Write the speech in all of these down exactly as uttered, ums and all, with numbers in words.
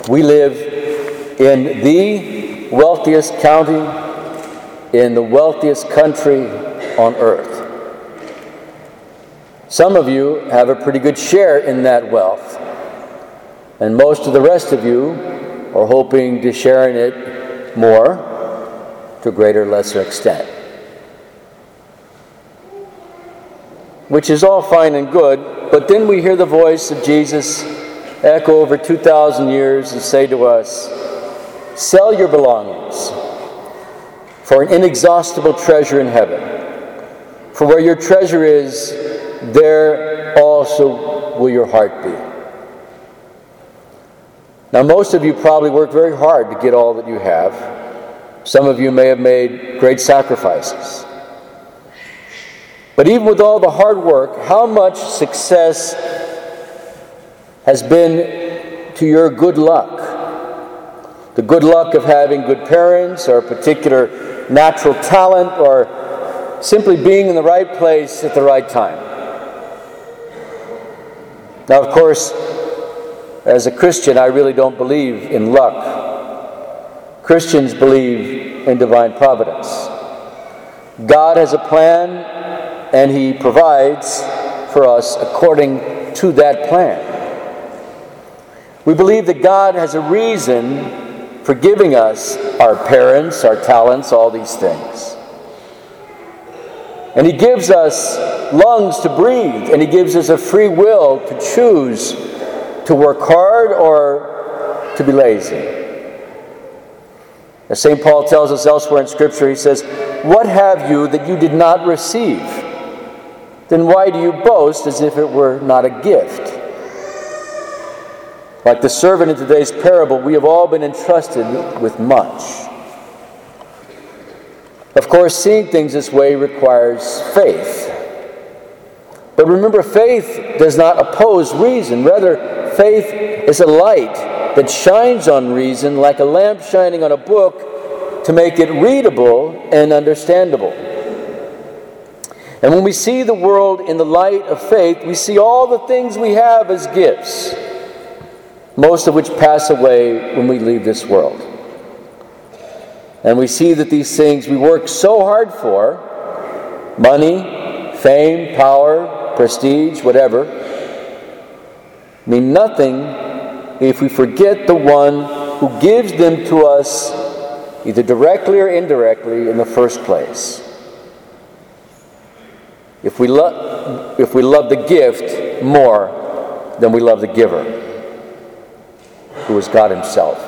We live in the wealthiest county, in the wealthiest country on earth. Some of you have a pretty good share in that wealth, and most of the rest of you are hoping to share in it more to a greater or lesser extent. Which is all fine and good, but then we hear the voice of Jesus echo over two thousand years and say to us, sell your belongings for an inexhaustible treasure in heaven. For where your treasure is, there also will your heart be. Now, most of you probably work very hard to get all that you have. Some of you may have made great sacrifices. But even with all the hard work, how much success has been to your good luck? The good luck of having good parents, or a particular natural talent, or simply being in the right place at the right time. Now, of course, as a Christian, I really don't believe in luck. Christians believe in divine providence. God has a plan, and He provides for us according to that plan. We believe that God has a reason for giving us our parents, our talents, all these things. And He gives us lungs to breathe, and He gives us a free will to choose to work hard or to be lazy. As Saint Paul tells us elsewhere in Scripture, he says, "What have you that you did not receive? Then why do you boast as if it were not a gift?" Like the servant in today's parable, we have all been entrusted with much. Of course, seeing things this way requires faith. But remember, faith does not oppose reason. Rather, faith is a light that shines on reason like a lamp shining on a book to make it readable and understandable. And when we see the world in the light of faith, we see all the things we have as gifts, most of which pass away when we leave this world. And we see that these things we work so hard for, money, fame, power, prestige, whatever, mean nothing if we forget the one who gives them to us either directly or indirectly in the first place. If we, lo- if we love the gift more than we love the giver, who is God Himself.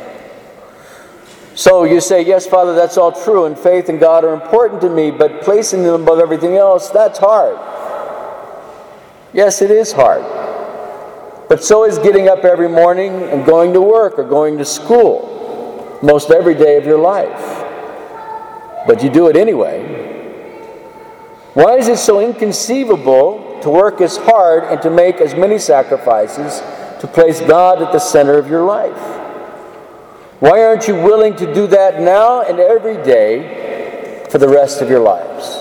So you say, yes, Father, that's all true, and faith and God are important to me, but placing them above everything else, that's hard. Yes, it is hard. But so is getting up every morning and going to work or going to school most every day of your life. But you do it anyway. Why is it so inconceivable to work as hard and to make as many sacrifices to place God at the center of your life? Why aren't you willing to do that now and every day for the rest of your lives?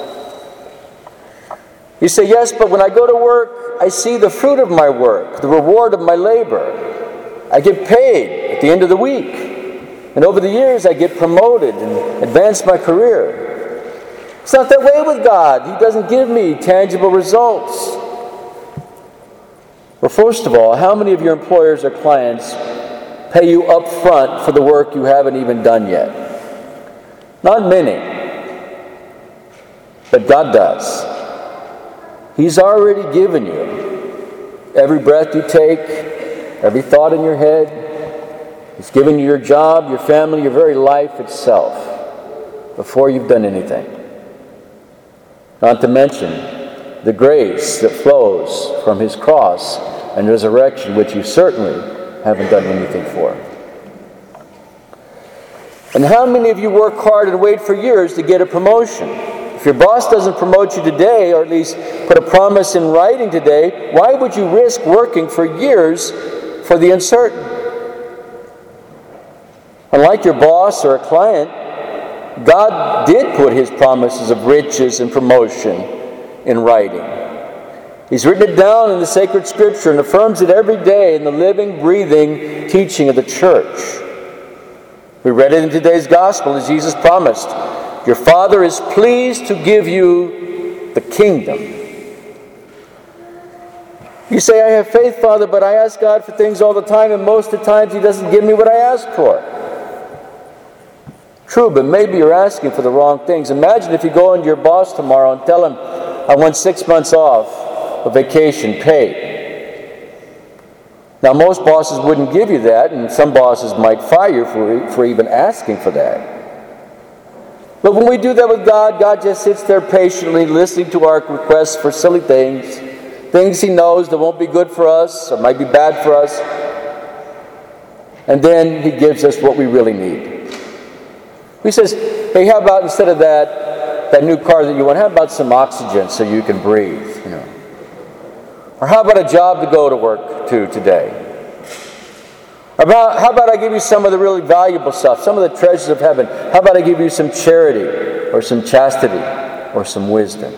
You say, yes, but when I go to work, I see the fruit of my work, the reward of my labor. I get paid at the end of the week. And over the years, I get promoted and advance my career. It's not that way with God. He doesn't give me tangible results. Well, first of all, how many of your employers or clients pay you up front for the work you haven't even done yet? Not many. But God does. He's already given you every breath you take, every thought in your head. He's given you your job, your family, your very life itself before you've done anything. Not to mention the grace that flows from His cross and resurrection, which you certainly haven't done anything for. And how many of you work hard and wait for years to get a promotion? If your boss doesn't promote you today, or at least put a promise in writing today, why would you risk working for years for the uncertain? Unlike your boss or a client, God did put His promises of riches and promotion in writing. He's written it down in the sacred scripture and affirms it every day in the living, breathing teaching of the church. We read it in today's gospel as Jesus promised, "Your Father is pleased to give you the kingdom." You say, "I have faith, Father, but I ask God for things all the time, and most of the times He doesn't give me what I ask for." True, but maybe you're asking for the wrong things. Imagine if you go into your boss tomorrow and tell him, "I want six months off of vacation paid." Now, most bosses wouldn't give you that, and some bosses might fire you for, for even asking for that. But when we do that with God, God just sits there patiently listening to our requests for silly things, things He knows that won't be good for us or might be bad for us, and then He gives us what we really need. He says, "Hey, how about instead of that, that new car that you want, how about some oxygen so you can breathe, you know? Or how about a job to go to work to today? About, how about I give you some of the really valuable stuff, some of the treasures of heaven? How about I give you some charity or some chastity or some wisdom?"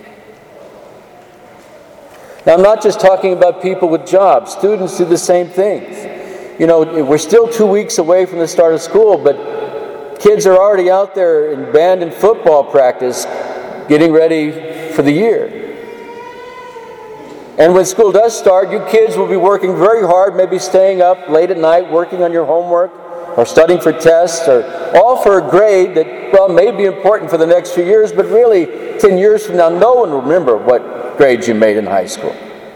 Now, I'm not just talking about people with jobs. Students do the same things. You know, we're still two weeks away from the start of school, but kids are already out there in band and football practice getting ready for the year. And when school does start, you kids will be working very hard, maybe staying up late at night, working on your homework, or studying for tests, or all for a grade that, well, may be important for the next few years, but really, ten years from now, no one will remember what grades you made in high school.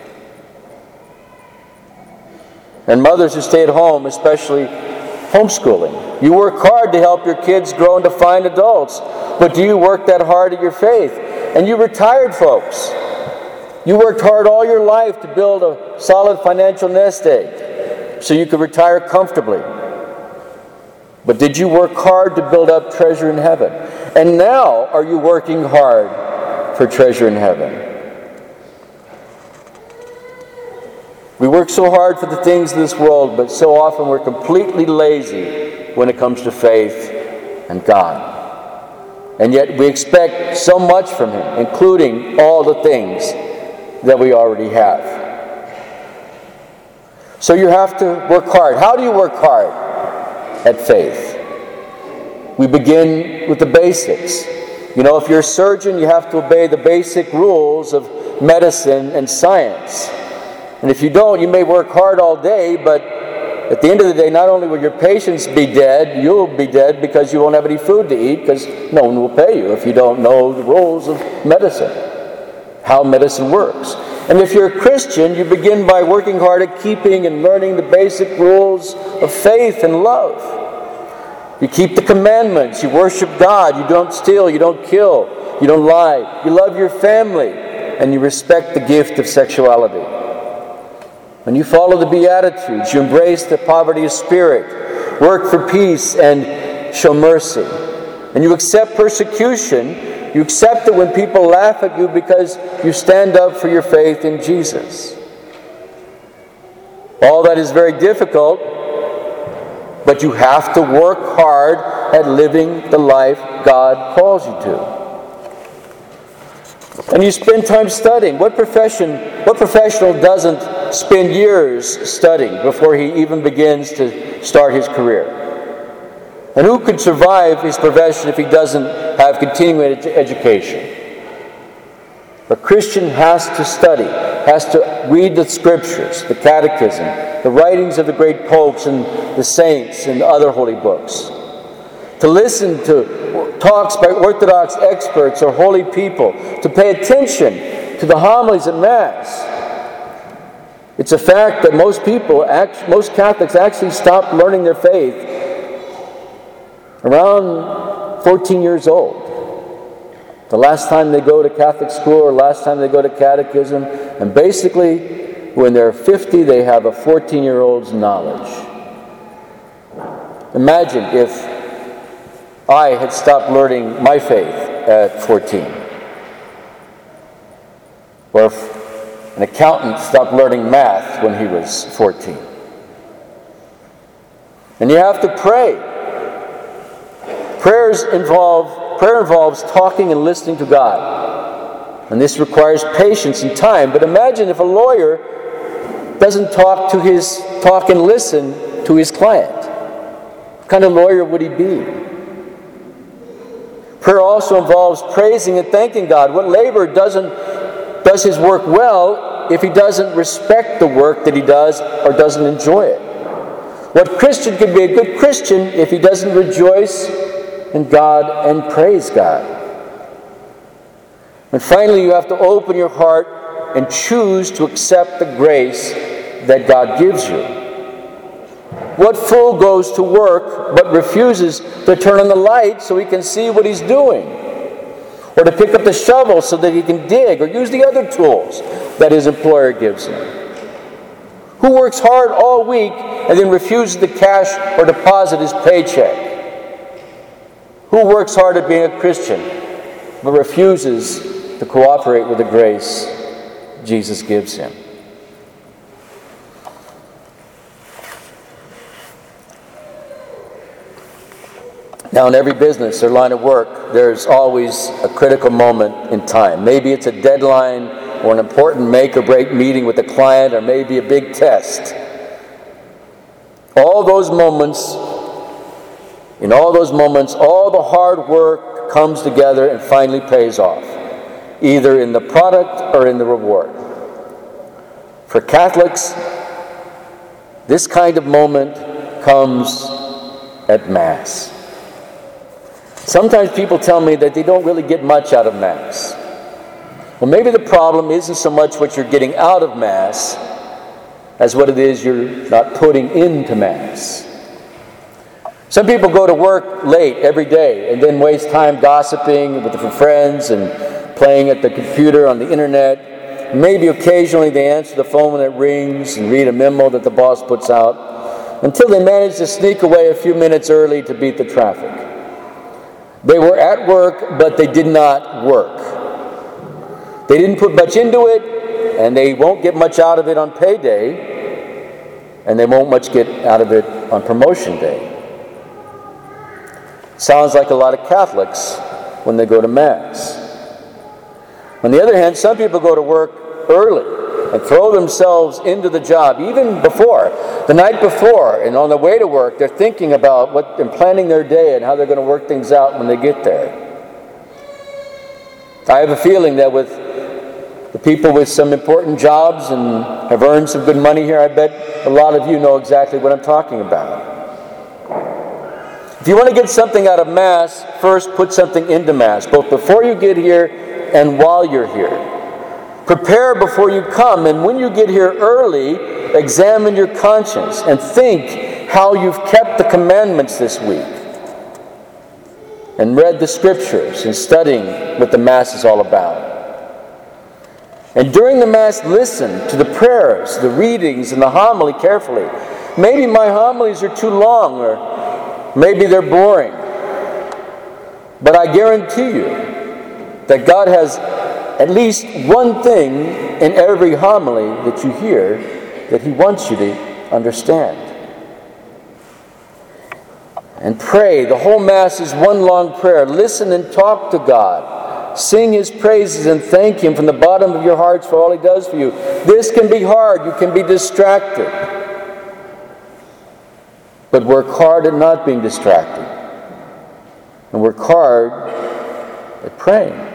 And mothers who stay at home, especially homeschooling, you work hard to help your kids grow into fine adults, but do you work that hard at your faith? And you retired folks, you worked hard all your life to build a solid financial nest egg so you could retire comfortably. But did you work hard to build up treasure in heaven? And now, are you working hard for treasure in heaven? We work so hard for the things of this world, but so often we're completely lazy when it comes to faith and God. And yet we expect so much from Him, including all the things that we already have. So you have to work hard. How do you work hard at faith? We begin with the basics. You know, if you're a surgeon, you have to obey the basic rules of medicine and science. And if you don't, you may work hard all day, but at the end of the day, not only will your patients be dead, you'll be dead because you won't have any food to eat because no one will pay you if you don't know the rules of medicine, how medicine works. And if you're a Christian, you begin by working hard at keeping and learning the basic rules of faith and love. You keep the commandments, you worship God, you don't steal, you don't kill, you don't lie, you love your family, and you respect the gift of sexuality. When you follow the Beatitudes, you embrace the poverty of spirit, work for peace, and show mercy. And you accept persecution. You accept it when people laugh at you because you stand up for your faith in Jesus. All that is very difficult, but you have to work hard at living the life God calls you to. And you spend time studying. What profession, what professional doesn't spend years studying before he even begins to start his career? And who could survive his profession if he doesn't have continuing ed- education? A Christian has to study, has to read the scriptures, the catechism, the writings of the great popes and the saints and other holy books. To listen to talks by Orthodox experts or holy people, to pay attention to the homilies at Mass. It's a fact that most people, act, most Catholics actually stop learning their faith around fourteen years old. The last time they go to Catholic school or last time they go to catechism. And basically, when they're fifty, they have a fourteen-year-old's knowledge. Imagine if I had stopped learning my faith at fourteen. Or if an accountant stopped learning math when he was fourteen. And you have to pray. Prayers involve, prayer involves talking and listening to God. And this requires patience and time. But imagine if a lawyer doesn't talk to his talk and listen to his client. What kind of lawyer would he be? Prayer also involves praising and thanking God. What laborer doesn't does his work well if he doesn't respect the work that he does or doesn't enjoy it? What Christian can be a good Christian if he doesn't rejoice in God and praise God? And finally, you have to open your heart and choose to accept the grace that God gives you. What fool goes to work but refuses to turn on the light so he can see what he's doing? Or to pick up the shovel so that he can dig or use the other tools that his employer gives him? Who works hard all week and then refuses to cash or deposit his paycheck? Who works hard at being a Christian but refuses to cooperate with the grace Jesus gives him? Now, in every business or line of work, there's always a critical moment in time. Maybe it's a deadline or an important make or break meeting with a client, or maybe a big test. All those moments, in all those moments, all the hard work comes together and finally pays off, either in the product or in the reward. For Catholics, this kind of moment comes at Mass. Sometimes people tell me that they don't really get much out of Mass. Well, maybe the problem isn't so much what you're getting out of Mass as what it is you're not putting into Mass. Some people go to work late every day and then waste time gossiping with different friends and playing at the computer on the internet. Maybe occasionally they answer the phone when it rings and read a memo that the boss puts out until they manage to sneak away a few minutes early to beat the traffic. They were at work, but they did not work. They didn't put much into it, and they won't get much out of it on payday, and they won't much get out of it on promotion day. Sounds like a lot of Catholics when they go to Mass. On the other hand, some people go to work early and throw themselves into the job, even before, the night before, and on the way to work, they're thinking about what and planning their day and how they're going to work things out when they get there. I have a feeling that with the people with some important jobs and have earned some good money here, I bet a lot of you know exactly what I'm talking about. If you want to get something out of Mass, first put something into Mass, both before you get here and while you're here. Prepare before you come, and when you get here early, examine your conscience and think how you've kept the commandments this week and read the Scriptures and studying what the Mass is all about. And during the Mass, listen to the prayers, the readings, and the homily carefully. Maybe my homilies are too long, or maybe they're boring. But I guarantee you that God has at least one thing in every homily that you hear that He wants you to understand. And pray. The whole Mass is one long prayer. Listen and talk to God. Sing His praises and thank Him from the bottom of your hearts for all He does for you. This can be hard. You can be distracted. But work hard at not being distracted. And work hard at praying.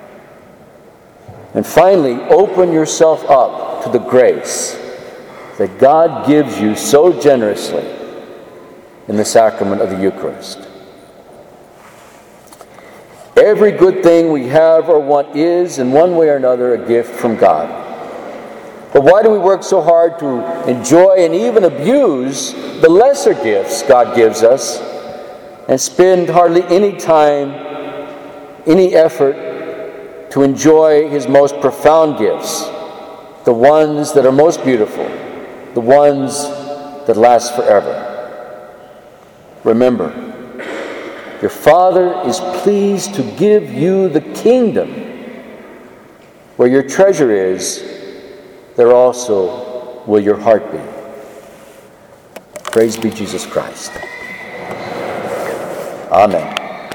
And finally, open yourself up to the grace that God gives you so generously in the sacrament of the Eucharist. Every good thing we have or want is, in one way or another, a gift from God. But why do we work so hard to enjoy and even abuse the lesser gifts God gives us and spend hardly any time, any effort to enjoy His most profound gifts, the ones that are most beautiful, the ones that last forever? Remember, your Father is pleased to give you the kingdom. Where your treasure is, there also will your heart be. Praise be Jesus Christ. Amen.